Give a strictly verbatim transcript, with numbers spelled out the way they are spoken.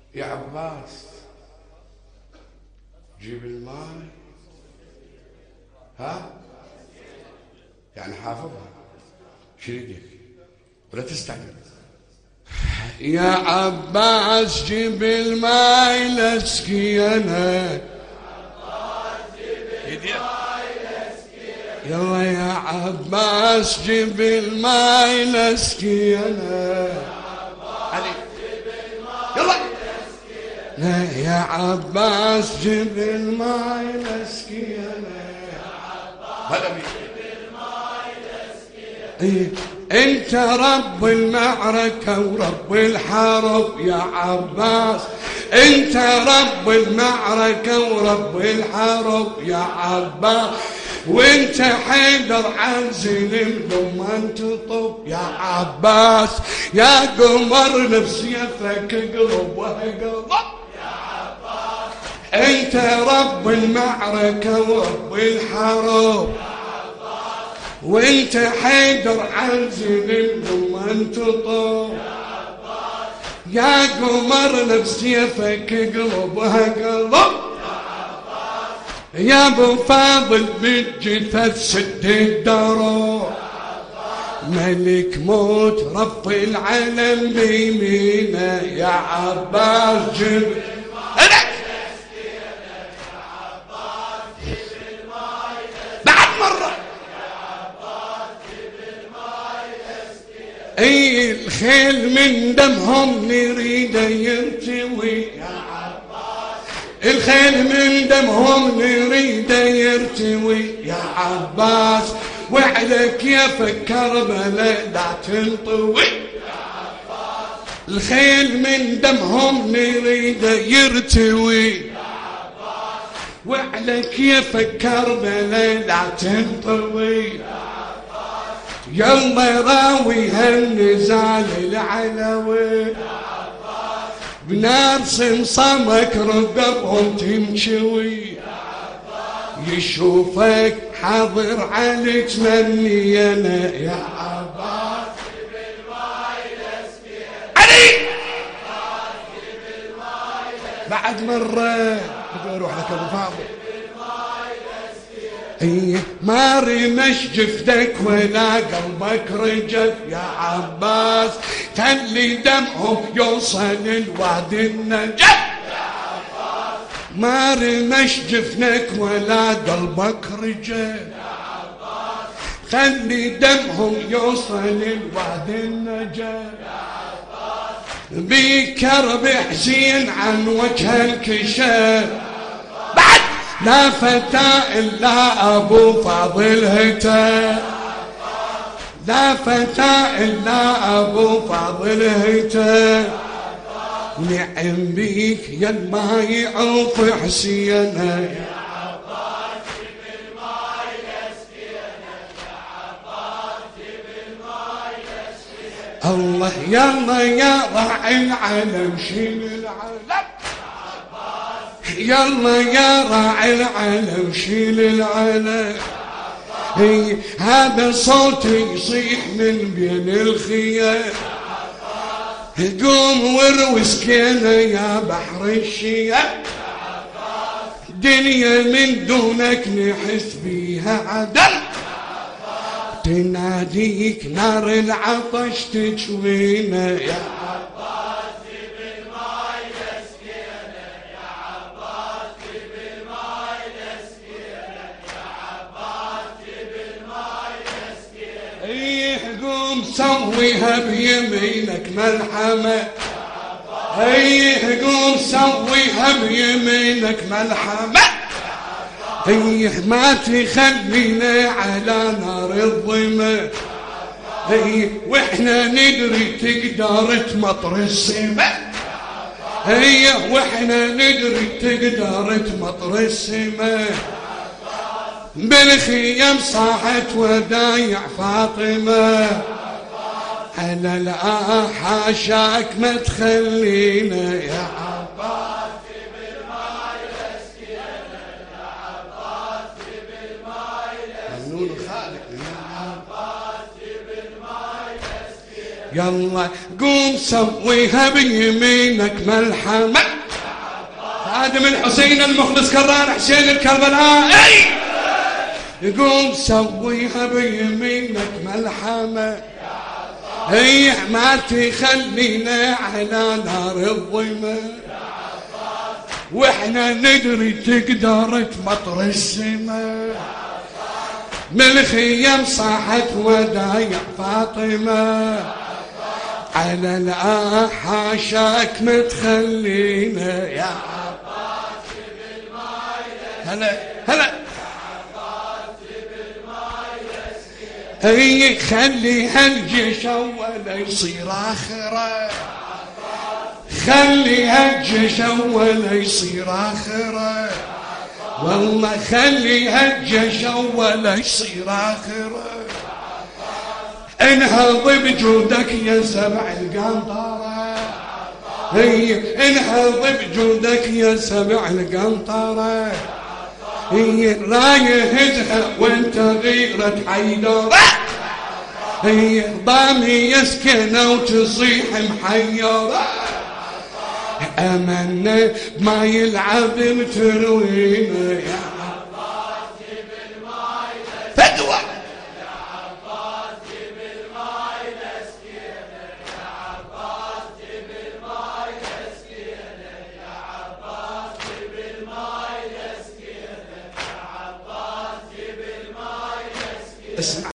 يا عباس جيب الماي. ها يعني حافظها شريدك ولا تستعجل. يا عباس جيب الماي لاسقي انا. يلا يا عباس جيب الماي لاسقي انا. علي يلا. لا يا عباس جيب الماي لاسقي انا. هذا مين؟ إيه انت رب المعركة ورب الحرب يا عباس. انت رب المعركة ورب الحرب يا عباس. وانت حيدر عزل لما تطب يا عباس. يا قمر نفسيتك قلب وقلب يا عباس. انت رب المعركة ورب الحرب وانت حيدر عزل لما تطب يا قمر نفسيتك قلبها قلب يا ابو فاضل بالجثث سد الدار. ملك موت رب العالم بيمينه يا عباس جيب بعد مرة. اي الخيل من دمهم نريد يرتوي. الخيل من دمهم نريد يرتوي يا عباس. وعليك يا فكر بلا لا تنطوي. الخيل من دمهم نريد يرتوي وعليك يا فكر بلا لا تنطوي. يلا راوي هالنزال العلوي بنار صمصمك رقبهم تمشوي. يشوفك حاضر عليك تمني انا يا عباس. علي بعد مرة بدي اروح لك ابو فاضل. ايه ما رمش جفدك ولا قلبك رجف يا عباس. خلي دمهم يوصل الوادي النجف يا عباس. ما رمش جفنك ولا قلبك رجف يا عباس. خلي دمهم يوصل الوادي النجف يا عباس. بكرب حزين عن وجه الكشاف بعد لا فتى إلا أبو فاضل هتاف. لا فتى إلا أبو فاضل هتاف. نعم بيك يا ما يعوف حسينا يا عباس. جيب الماي لاسقينا يا عباس. جيب الماي لاسقينا. الله يلا يا راعي العالم شيل العالم. يلا يا راعي العالم شيل العالم. هي هذا صوت يصيح من بين الخيام. قوم واروي سكينة يا بحر الشيام. دنيا من دونك نحس بيها عدل. تناديك نار العطش تشوينا يا سويها بيمينك ملحمة. هيه قوم سويها بيمينك ملحمة. هيه ما تخلينا على نار الظما. هيه واحنا ندري تقدر تمطر السما. هيه واحنا ندري تقدر تمطر السما. بالخيام صاحت ودايع فاطمة. أنا لا حاشاك ما تخلينا يا عباس. جيب الماي لاسقينا يا عباس. جيب الماي لاسقينا يا عباس. جيب الماي لاسقينا. يلا قوم سويها بيمينك ملحمة. خادم الحسين المخلص كرار حسين الكربلائي، قوم سويها بيمينك ملحمة. هي ما تخلينا على نار الظلمة، واحنا ندري تقدر تمطر السماء. من الخيام صاحت ودايع فاطمة، على الأحاشاك متخلينا يا عباس بالماي. هلا هلا هي خلي هالجيش أول يصير آخره، خلي هالجيش أول يصير آخره، والله خلي هالجيش أول يصير آخره. انهض بجودك يا سبع القنطرة، هي انهض بجودك يا سبع القنطرة. هي لا يهزها وانت غيرة حيدرة، هي ضامي يسكنه وتصيح محيرة. امنا ما يلعب بتروينا يا عباس بالماي فدوى، يا عباس بالماي تسكينه، يا عباس بالماي تسكينه، يا عباس بالماي تسكينه، يا عباس بالماي تسكينه. اسمع